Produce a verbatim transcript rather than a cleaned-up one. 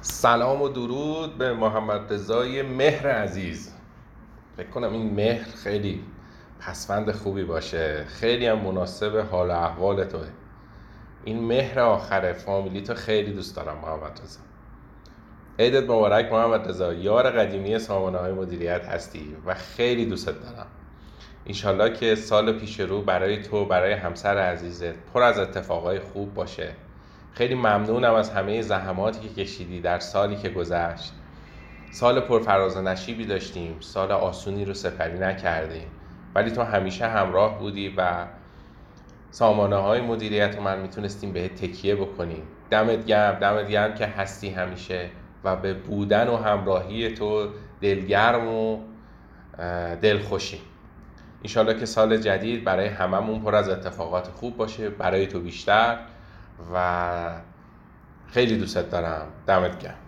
سلام و درود به محمد رضای مهر عزیز. فکر کنم این مهر خیلی پسوند خوبی باشه، خیلی هم مناسب حال و احوال توه. این مهر آخر فامیلی تو خیلی دوست دارم محمد رضا. عیدت مبارک محمد رضا، یار قدیمی سامانه های مدیریت هستی و خیلی دوستت دارم. انشالله که سال پیش رو برای تو، برای همسر عزیزت پر از اتفاقای خوب باشه. خیلی ممنونم از همه زحماتی که کشیدی در سالی که گذشت. سال پرفراز و نشیبی داشتیم، سال آسونی رو سپری نکردیم، ولی تو همیشه همراه بودی و سامانه های مدیریت من میتونستیم به تکیه بکنیم. دمت گرم، دمت گرم که هستی همیشه و به بودن و همراهی تو دلگرم و دلخوشی. انشالله که سال جدید برای هممون پر از اتفاقات خوب باشه، برای تو بیشتر، و خیلی دوست دارم. دمت گرم.